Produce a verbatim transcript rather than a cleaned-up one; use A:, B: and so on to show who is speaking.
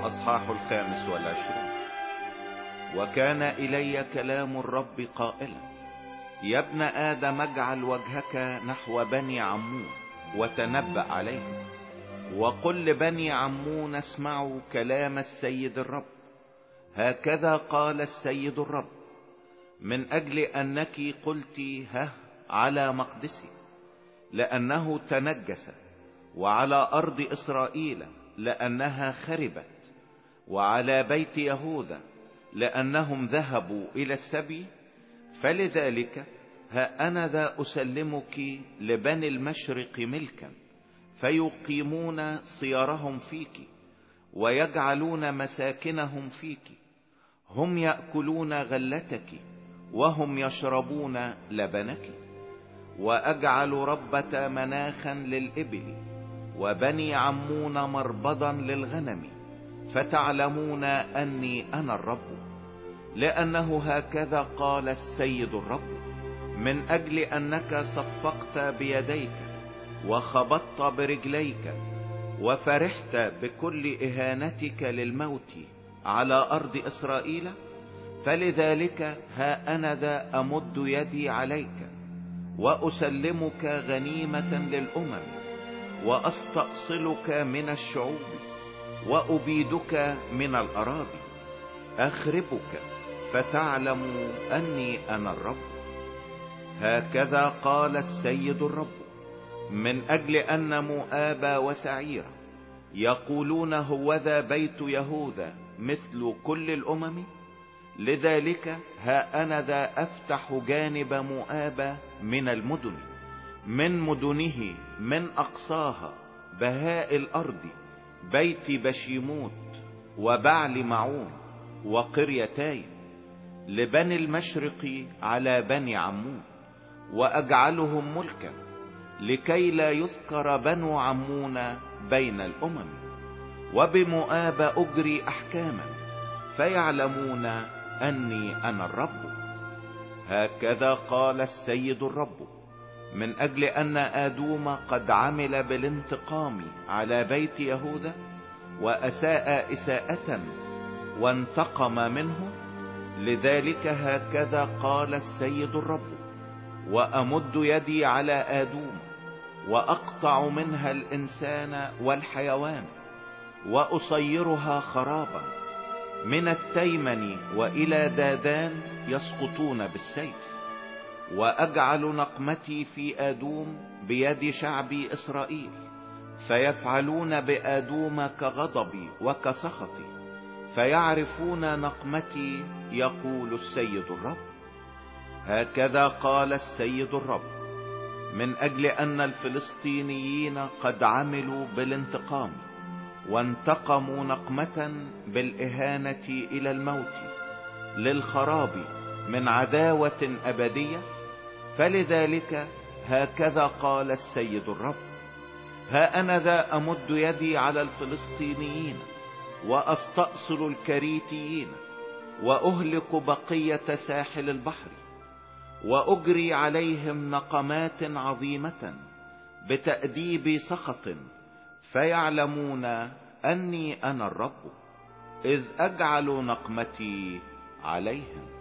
A: الأصحاح الخامس والعشرون. وكان إلي كلام الرب قائلا: يا ابن آدم، اجعل وجهك نحو بني عمون وتنبأ عليهم، وقل لبني عمون: اسمعوا كلام السيد الرب. هكذا قال السيد الرب: من أجل أنك قلت ها على مقدسي لأنه تنجس، وعلى أرض إسرائيل لأنها خربت، وعلى بيت يهوذا لأنهم ذهبوا إلى السبي، فلذلك ها أنا ذا أسلمك لبني المشرق ملكا، فيقيمون صيارهم فيك ويجعلون مساكنهم فيك. هم يأكلون غلتك وهم يشربون لبنك. وأجعل ربة مناخا للإبل، وبني عمون مربضا للغنم، فتعلمون أني أنا الرب. لأنه هكذا قال السيد الرب: من أجل أنك صفقت بيديك وخبطت برجليك وفرحت بكل إهانتك للموت على أرض إسرائيل، فلذلك ها أنا ذا أمد يدي عليك وأسلمك غنيمة للأمم، وأستأصلك من الشعوب، وأبيدك من الأراضي، أخربك فتعلم أني أنا الرب. هكذا قال السيد الرب: من أجل أن مؤاب وسعيرة يقولون هوذا بيت يهوذا مثل كل الأمم، لذلك ها أنا ذا أفتح جانب مؤاب من المدن، من مدنه من أقصاها بهاء الأرض، بيت بشيموت وبعل معون وقريتين، لبني المشرق على بني عمون، وأجعلهم ملكا لكي لا يذكر بنو عمون بين الأمم. وبمؤاب أجري أحكاما، فيعلمون أني أنا الرب. هكذا قال السيد الرب: من أجل أن آدوم قد عمل بالانتقام على بيت يهوذا وأساء إساءة وانتقم منه، لذلك هكذا قال السيد الرب: وأمد يدي على آدوم وأقطع منها الإنسان والحيوان وأصيرها خرابا، من التيمن وإلى دادان يسقطون بالسيف. وأجعل نقمتي في آدوم بيد شعبي إسرائيل، فيفعلون بآدوم كغضبي وكسخطي، فيعرفون نقمتي، يقول السيد الرب. هكذا قال السيد الرب: من أجل أن الفلسطينيين قد عملوا بالانتقام وانتقموا نقمة بالإهانة إلى الموت للخراب من عداوة أبدية، فلذلك هكذا قال السيد الرب: ها أنا ذا أمد يدي على الفلسطينيين وأستأصل الكريتيين، وأهلك بقية ساحل البحر، وأجري عليهم نقمات عظيمة بتأديب سخط، فيعلمون أني أنا الرب، إذ أجعل نقمتي عليهم.